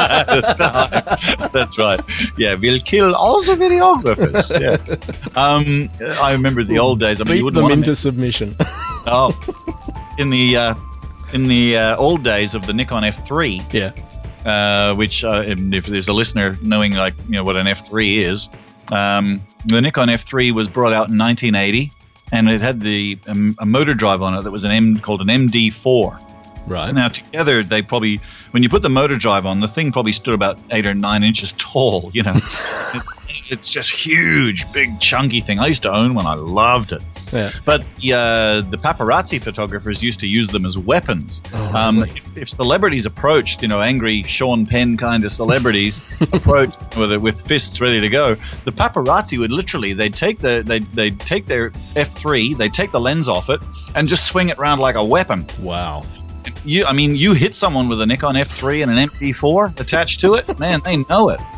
That's right. Yeah, we'll kill all the videographers. Yeah. I remember the old days. Beat them into submission. In the old days of the Nikon F3. Yeah. Which, if there's a listener knowing what an F3 is, the Nikon F3 was brought out in 1980, and it had a motor drive on it that was called an MD4. Right. Now, together, they probably, when you put the motor drive on, the thing probably stood about 8 or 9 inches tall, It's just huge, big, chunky thing. I used to own one. I loved it. Yeah. But the paparazzi photographers used to use them as weapons. Really? If celebrities approached, angry Sean Penn kind of celebrities approached with fists ready to go, the paparazzi would literally, they'd take their F3, they'd take the lens off it and just swing it around like a weapon. Wow. You hit someone with a Nikon F3 and an MD4 attached to it, man, they know it.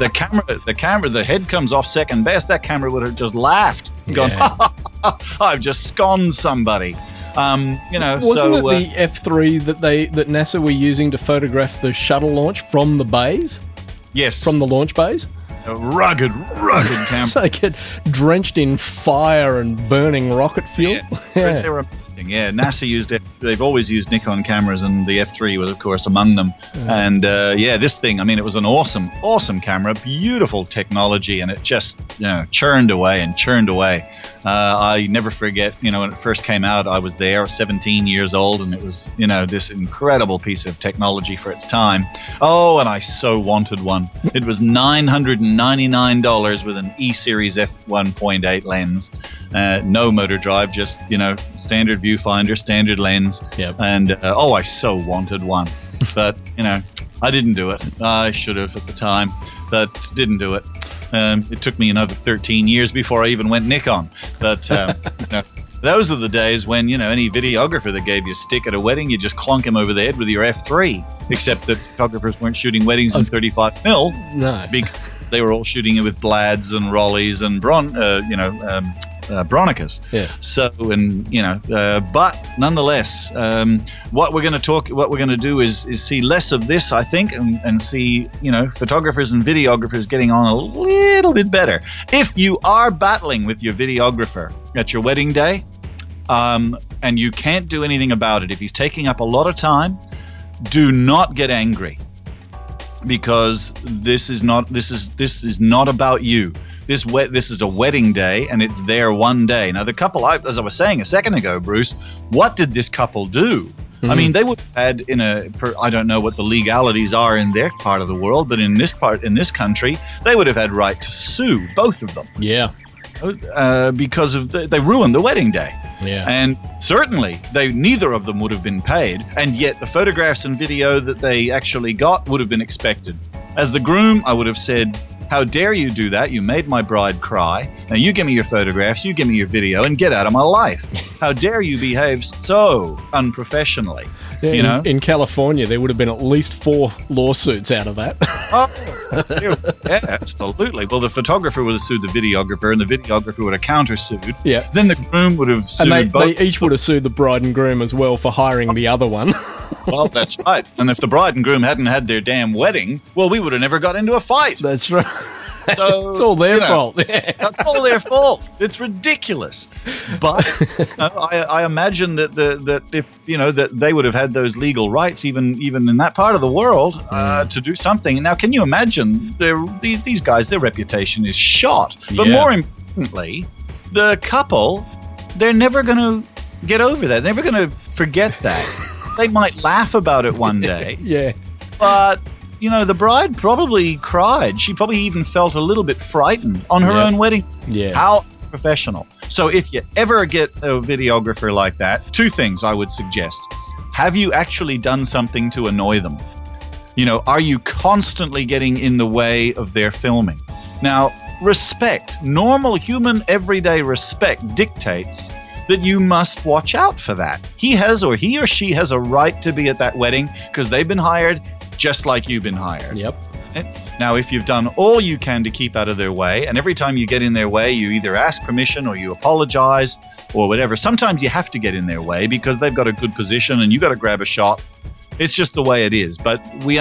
The head comes off second best. That camera would have just laughed and gone, I've just sconed somebody. Wasn't it the F3 that NASA were using to photograph the shuttle launch from the bays? Yes. From the launch bays? A rugged camera. So they get drenched in fire and burning rocket fuel. Yeah. They were amazing. Yeah, NASA used it. They've always used Nikon cameras, and the F3 was, of course, among them. And this thing, it was an awesome camera, beautiful technology, and it just, churned away. I never forget, when it first came out, I was there, 17 years old, and it was, this incredible piece of technology for its time. Oh, and I so wanted one. It was $999 with an E-Series f1.8 lens. No motor drive, just, standard viewfinder, standard lens. Yep. And, I so wanted one. But, I didn't do it. I should have at the time, but didn't do it. It took me another 13 years before I even went Nikon. But those are the days when, any videographer that gave you a stick at a wedding, you just clunk him over the head with your F3. Except that photographers weren't shooting weddings in 35mm. No. Because they were all shooting it with Blads and Rolleys and Bronicas. Yeah. So, but nonetheless, what we're going to do is see less of this, I think, and see, photographers and videographers getting on a little bit better. If you are battling with your videographer at your wedding day, and you can't do anything about it, if he's taking up a lot of time, do not get angry, because this is not about you. This is a wedding day, and it's their one day. Now, the couple, as I was saying a second ago, Bruce, what did this couple do? I mean, they would have had I don't know what the legalities are in their part of the world, but in this country, they would have had right to sue, both of them. Yeah. Because they ruined the wedding day. Yeah. And certainly neither of them would have been paid, and yet the photographs and video that they actually got would have been expected. As the groom, I would have said, how dare you do that? You made my bride cry. Now you give me your photographs, you give me your video, and get out of my life. How dare you behave so unprofessionally? Yeah, in California, there would have been at least 4 lawsuits out of that. Yeah, absolutely. Well, the photographer would have sued the videographer, and the videographer would have countersued. Yeah. Then the groom would have sued and both. they each would have sued the bride and groom as well for hiring the other one. Well, that's right. And if the bride and groom hadn't had their damn wedding, well, we would have never got into a fight. That's right. So, it's all their fault. That's all their fault. It's ridiculous. But I imagine that if that they would have had those legal rights, even in that part of the world, to do something. Now, can you imagine? These guys, their reputation is shot. But more importantly, the couple, they're never going to get over that. They're never going to forget that. They might laugh about it one day. Yeah. But the bride probably cried. She probably even felt a little bit frightened on her own wedding. Yeah. How professional. So if you ever get a videographer like that, 2 things I would suggest. Have you actually done something to annoy them? Are you constantly getting in the way of their filming? Now, respect, normal human everyday respect dictates that you must watch out for that. He or she has a right to be at that wedding because they've been hired just like you've been hired. Yep. Now, if you've done all you can to keep out of their way, and every time you get in their way, you either ask permission or you apologize or whatever. Sometimes you have to get in their way because they've got a good position and you got to grab a shot. It's just the way it is. But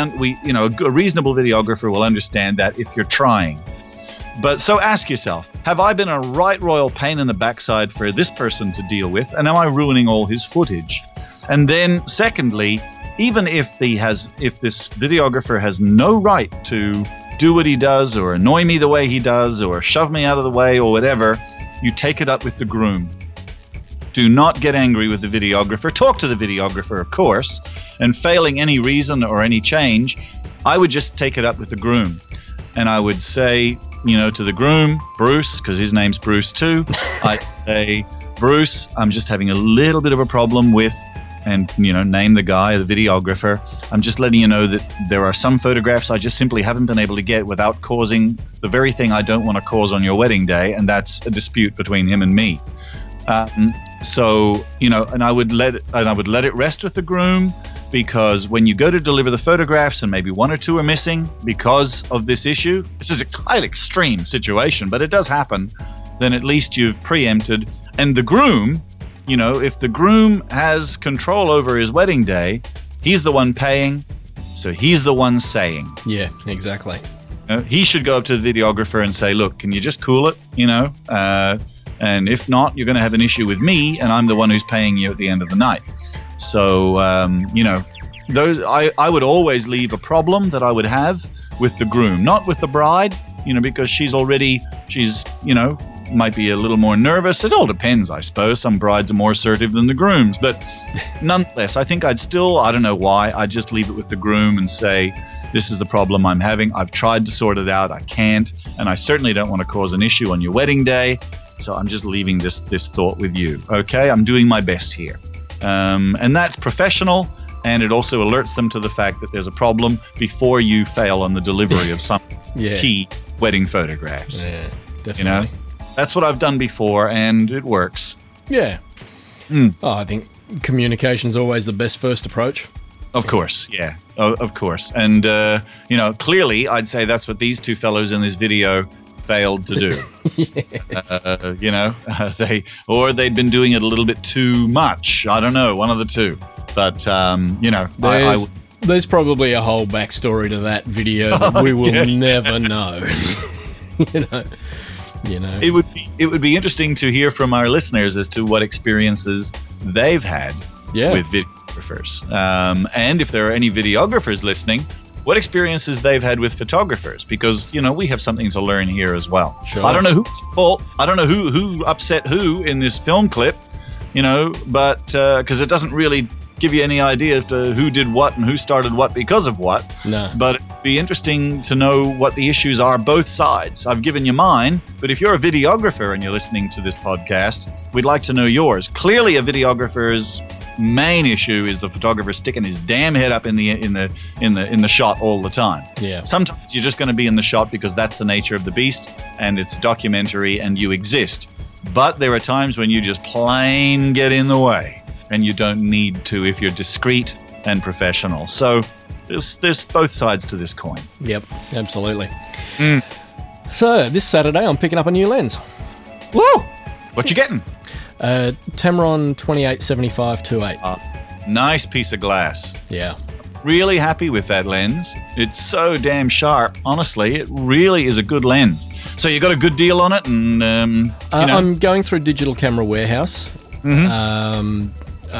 a reasonable videographer will understand that if you're trying. But so ask yourself, have I been a right royal pain in the backside for this person to deal with? And am I ruining all his footage? And then secondly, even if this videographer has no right to do what he does or annoy me the way he does or shove me out of the way or whatever, you take it up with the groom. Do not get angry with the videographer. Talk to the videographer, of course, and failing any reason or any change, I would just take it up with the groom. And I would say, to the groom, Bruce, because his name's Bruce too, I'd say, Bruce, I'm just having a little bit of a problem with, and name the guy, the videographer. I'm just letting you know that there are some photographs I just simply haven't been able to get without causing the very thing I don't want to cause on your wedding day, and that's a dispute between him and me. So I would let it rest with the groom, because when you go to deliver the photographs and maybe 1 or 2 are missing because of this issue, this is a quite extreme situation, but it does happen, then at least you've preempted. And the groom, if the groom has control over his wedding day, he's the one paying, so he's the one saying. Yeah, exactly. He should go up to the videographer and say, look, can you just cool it, and if not, you're going to have an issue with me, and I'm the one who's paying you at the end of the night. So, I would always leave a problem that I would have with the groom, not with the bride, because she's might be a little more nervous. It all depends, I suppose. Some brides are more assertive than the grooms, but nonetheless, I think I don't know why, I'd just leave it with the groom and say, this is the problem I'm having. I've tried to sort it out. I can't, and I certainly don't want to cause an issue on your wedding day, so I'm just leaving this thought with you. Okay, I'm doing my best here. And that's professional, and it also alerts them to the fact that there's a problem before you fail on the delivery of some key wedding photographs. Yeah, definitely. That's what I've done before, and it works. Yeah. I think communication's always the best first approach. Of course, yeah, of course. And, clearly I'd say that's what these 2 fellows in this video failed to do. They'd been doing it a little bit too much. I don't know, one of the 2. But, there's probably a whole backstory to that video that we will never know. It would be interesting to hear from our listeners as to what experiences they've had with videographers. And if there are any videographers listening, what experiences they've had with photographers, because we have something to learn here as well. Sure. I don't know who's fault. I don't know who upset who in this film clip, but because it doesn't really give you any idea as to who did what and who started what because of what. No. But it'd be interesting to know what the issues are, both sides. I've given you mine, but if you're a videographer and you're listening to this podcast, we'd like to know yours. Clearly, a videographer's main issue is the photographer sticking his damn head up in the shot all the time. Yeah. Sometimes you're just going to be in the shot because that's the nature of the beast, and it's documentary and you exist. But there are times when you just plain get in the way, and you don't need to if you're discreet and professional. So there's both sides to this coin. Yep, absolutely. So this Saturday I'm picking up a new lens. Woo! What you getting? Tamron 28-75 2.8. Nice piece of glass. Yeah. Really happy with that lens. It's so damn sharp. Honestly, it really is a good lens. So you got a good deal on it, and I'm going through Digital Camera Warehouse. Mm-hmm.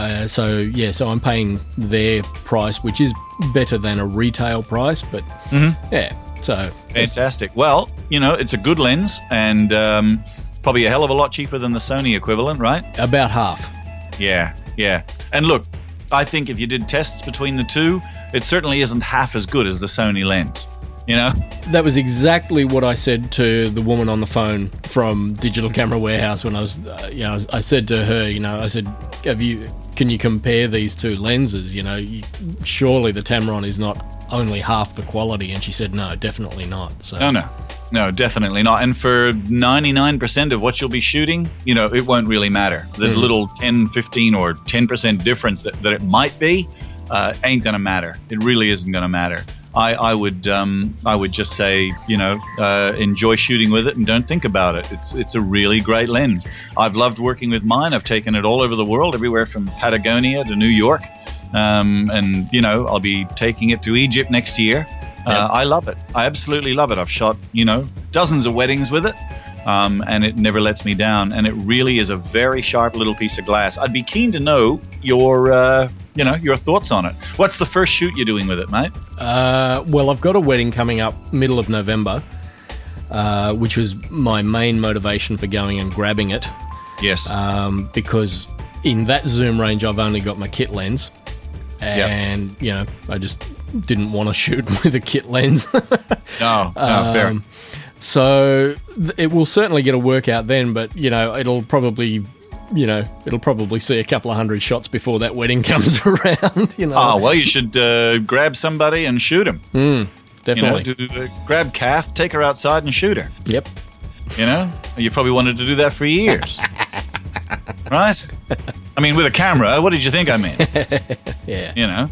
So I'm paying their price, which is better than a retail price. But yeah, so fantastic. Well, it's a good lens, and probably a hell of a lot cheaper than the Sony equivalent, right? About half. Yeah. And look, I think if you did tests between the two, it certainly isn't half as good as the Sony lens. That was exactly what I said to the woman on the phone from Digital Camera Warehouse when I was, I said to her, I said, can you compare these two lenses? Surely the Tamron is not only half the quality. And she said, no, definitely not. So No, definitely not. And for 99% of what you'll be shooting, it won't really matter. The little 10, 15 or 10% difference that it might be ain't going to matter. It really isn't going to matter. I would just say, enjoy shooting with it and don't think about it. It's a really great lens. I've loved working with mine. I've taken it all over the world, everywhere from Patagonia to New York. And, I'll be taking it to Egypt next year. I love it. I absolutely love it. I've shot, dozens of weddings with it. And it never lets me down. And it really is a very sharp little piece of glass. I'd be keen to know your thoughts on it. What's the first shoot you're doing with it, mate? Well, I've got a wedding coming up middle of November, which was my main motivation for going and grabbing it. Yes. Because in that zoom range, I've only got my kit lens. And, I just didn't want to shoot with a kit lens. No, fair. So it will certainly get a workout then, but, it'll probably see a couple of hundred shots before that wedding comes around, Oh, well, you should grab somebody and shoot him. Definitely. Grab Kath, take her outside and shoot her. Yep. You probably wanted to do that for years. Right? I mean, with a camera, what did you think I meant? Yeah.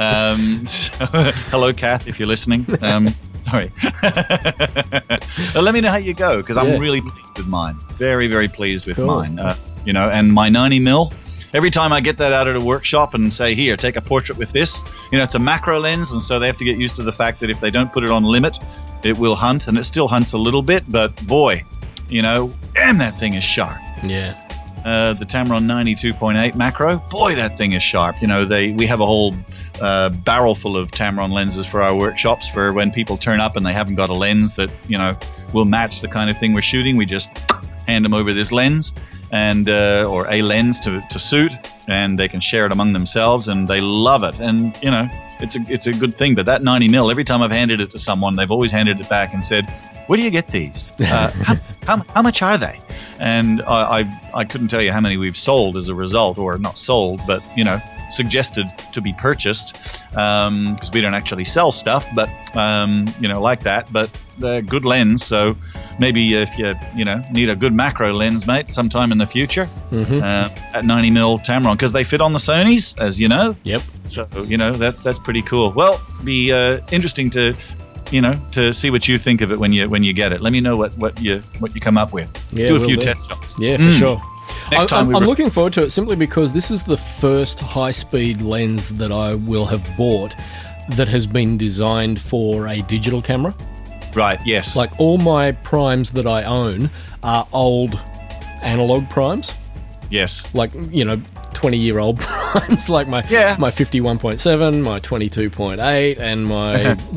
Hello, Kath, if you're listening. Sorry. Let me know how you go, because I'm really pleased with mine. Very, very pleased with mine. And my 90mm, every time I get that out of the workshop and say, here, take a portrait with this, it's a macro lens, and so they have to get used to the fact that if they don't put it on limit, it will hunt, and it still hunts a little bit, but boy, damn, that thing is sharp. Yeah. The Tamron 92.8 macro, boy, that thing is sharp. We have a whole barrel full of Tamron lenses for our workshops for when people turn up and they haven't got a lens that, will match the kind of thing we're shooting. We just hand them over this lens and or a lens to suit, and they can share it among themselves, and they love it. And, it's a good thing. But that 90mm, every time I've handed it to someone, they've always handed it back and said, where do you get these? How much are they? And I couldn't tell you how many we've sold as a result, or not sold, but, suggested to be purchased, because we don't actually sell stuff, but, like that. But they're good lens, so maybe if you need a good macro lens, mate, sometime in the future, at 90mm Tamron, because they fit on the Sonys, as you know. Yep. So, that's pretty cool. Well, be interesting to see what you think of it when you get it. Let me know what you come up with. Yeah, do a few test shots. Yeah, for sure. I'm looking forward to it simply because this is the first high-speed lens that I will have bought that has been designed for a digital camera. Right, yes. Like all my primes that I own are old analog primes. Yes. Like, 20-year-old primes, like my 51.7, my 22.8, and my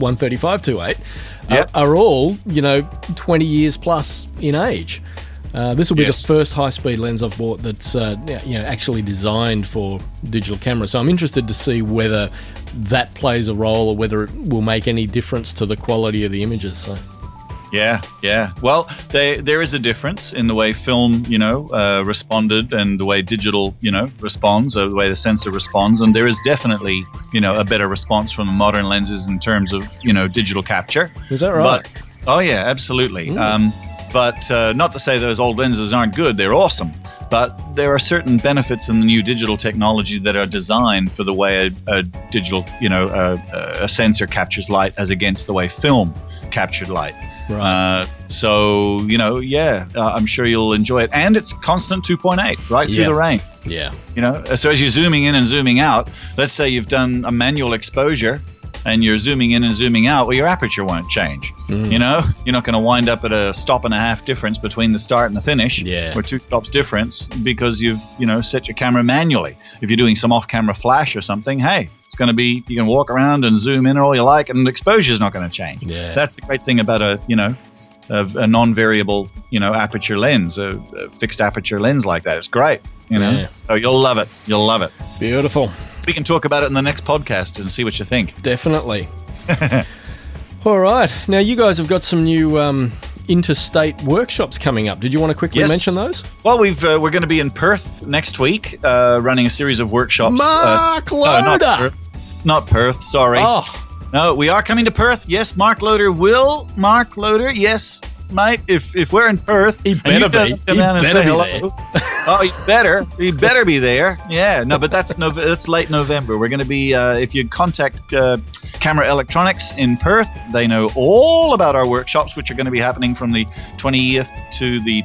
135.28 are all, 20 years plus in age. This will be the first high-speed lens I've bought that's actually designed for digital camera. So I'm interested to see whether that plays a role or whether it will make any difference to the quality of the images. So. Yeah. Well, there is a difference in the way film, responded, and the way digital, responds, or the way the sensor responds. And there is definitely, a better response from the modern lenses in terms of, digital capture. Is that right? Oh, yeah, absolutely. But not to say those old lenses aren't good. They're awesome. But there are certain benefits in the new digital technology that are designed for the way a digital, a sensor captures light as against the way film captured light. Right. So, I'm sure you'll enjoy it. And it's constant 2.8 right through the rain. Yeah. So as you're zooming in and zooming out, let's say you've done a manual exposure and you're zooming in and zooming out, well, your aperture won't change. You're not going to wind up at a 1.5 difference between the start and the finish, or 2 stops difference, because you've, set your camera manually. If you're doing some off-camera flash or something, hey, it's going to be, you can walk around and zoom in all you like, and the exposure is not going to change. Yeah. That's the great thing about a non-variable, aperture lens, a fixed aperture lens like that. It's great, Yeah. So you'll love it. You'll love it. Beautiful. We can talk about it in the next podcast and see what you think. Definitely. All right. Now, you guys have got some new interstate workshops coming up. Did you want to quickly mention those? Well, we're going to be in Perth next week, running a series of workshops. Mark Loader! Not Perth, sorry. Oh. No, we are coming to Perth. Yes, Mark Loader will. Mark Loader, yes, mate. If we're in Perth, he better be. Come down and say hello. Oh, he better be there. Yeah, no, but that's late November. We're going to be. If you contact Camera Electronics in Perth, they know all about our workshops, which are going to be happening from the 20th to the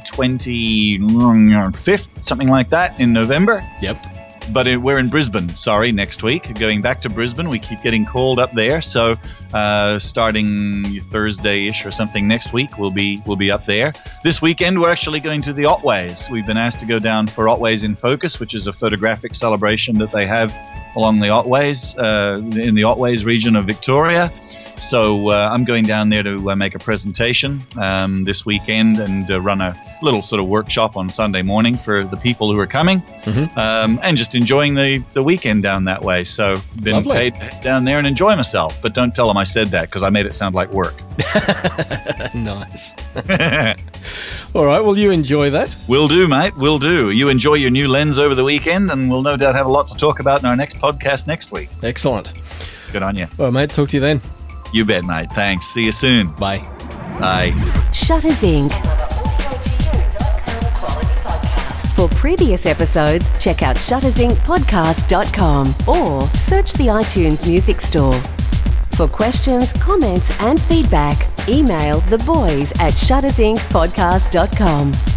25th, something like that, in November. Yep. But we're in Brisbane, next week. Going back to Brisbane, we keep getting called up there. So starting Thursday-ish or something next week, we'll be up there. This weekend, we're actually going to the Otways. We've been asked to go down for Otways in Focus, which is a photographic celebration that they have along the Otways, in the Otways region of Victoria. So I'm going down there to make a presentation this weekend and run a little sort of workshop on Sunday morning for the people who are coming, and just enjoying the weekend down that way. So been paid to head down there and enjoy myself, but don't tell them I said that because I made it sound like work. Nice. All right, well, you enjoy that. Will do, mate, will do. You enjoy your new lens over the weekend, and we'll no doubt have a lot to talk about in our next podcast next week. Excellent. Good on you. Well, mate, talk to you then. You bet, mate. Thanks. See you soon. Bye. Bye. Shutters Inc. For previous episodes, check out shuttersincpodcast.com or search the iTunes Music Store. For questions, comments and feedback, email theboys@shuttersincpodcast.com.